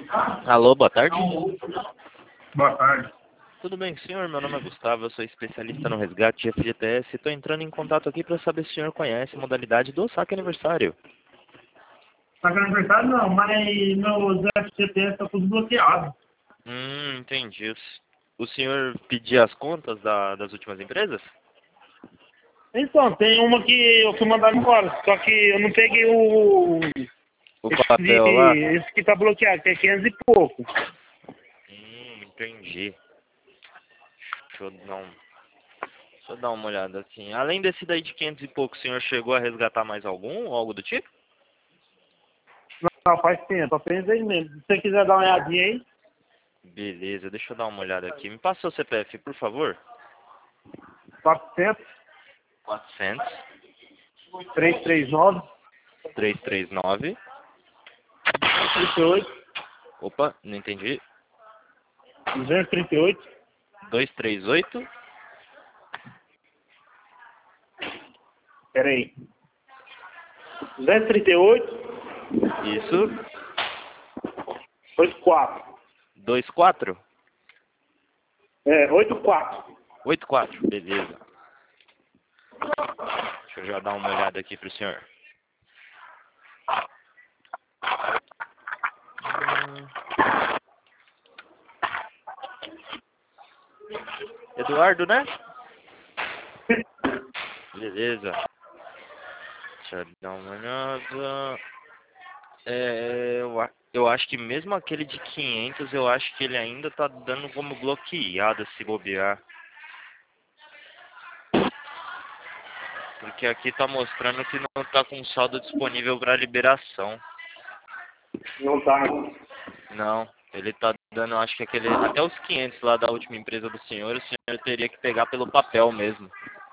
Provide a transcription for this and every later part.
Alô, boa tarde. Boa tarde. Tudo bem, senhor? Meu nome é Gustavo, eu sou especialista no resgate de FGTS. Estou entrando em contato aqui para saber se o senhor conhece a modalidade do saque aniversário. Tá com aniversário não, mas meus FGTS tá tudo bloqueado. Entendi. O senhor pediu as contas das últimas empresas? Então, tem uma que eu fui mandar embora, só que eu não peguei o... O papel lá? Esse que tá bloqueado, que é 500 e pouco. Entendi. Deixa eu dar uma olhada assim. Além desse daí de 500 e pouco, o senhor chegou a resgatar mais algum ou algo do tipo? Não, faz tempo, apenas aí mesmo. Se você quiser dar uma olhadinha aí, Beleza, deixa eu dar uma olhada aqui. Me passa seu CPF, por favor. 400, 400 339, 339. 38, Opa, não entendi. 238, 238. peraí, 238, Isso. 84. 24. 84. 84, beleza. Deixa eu já dar uma olhada aqui pro senhor. Eduardo, né? Beleza. Deixa eu dar uma olhada. Eu acho que mesmo aquele de 500, eu acho que ele ainda tá dando como bloqueado se bobear. Porque aqui tá mostrando que não tá com saldo disponível para liberação. Não tá. Não, ele tá dando, acho que aquele, até os 500 lá da última empresa do senhor, o senhor teria que pegar pelo papel mesmo.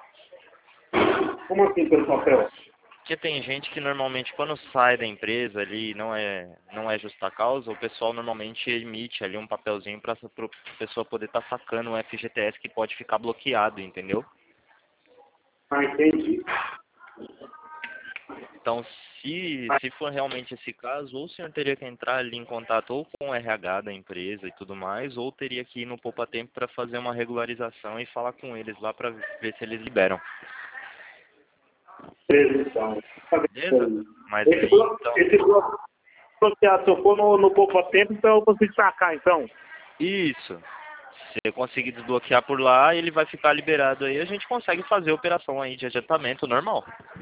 Como assim pelo papel? Porque tem gente que normalmente quando sai da empresa ali, não é justa causa, o pessoal normalmente emite ali um papelzinho para a pessoa poder estar sacando um FGTS que pode ficar bloqueado, entendeu? Ah, entendi. Então, se for realmente esse caso, ou o senhor teria que entrar ali em contato ou com o RH da empresa e tudo mais, ou teria que ir no Poupa Tempo para fazer uma regularização e falar com eles lá para ver se eles liberam. Beleza, então. Beleza? Mas Esse aí, então... esse bloqueado, se eu for no pouco tempo, então eu consigo sacar, então. Isso. Se você conseguir desbloquear por lá, ele vai ficar liberado aí, a gente consegue fazer a operação aí de adiantamento normal.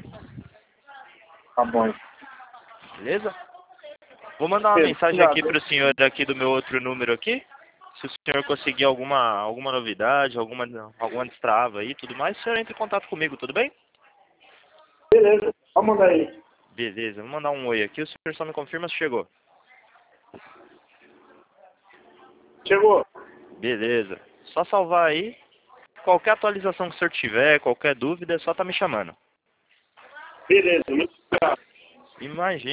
Tá bom. Beleza? Vou mandar uma Beleza, mensagem aqui obrigado. para o senhor aqui do meu outro número aqui. Se o senhor conseguir alguma novidade, alguma destrava aí, tudo mais, o senhor entra em contato comigo, tudo bem? Beleza, pode mandar aí. Beleza, vou mandar um oi aqui, o senhor só me confirma se chegou. Chegou. Beleza. Só salvar aí. Qualquer atualização que o senhor tiver, qualquer dúvida, é só tá me chamando. Beleza, muito obrigado. Imagina.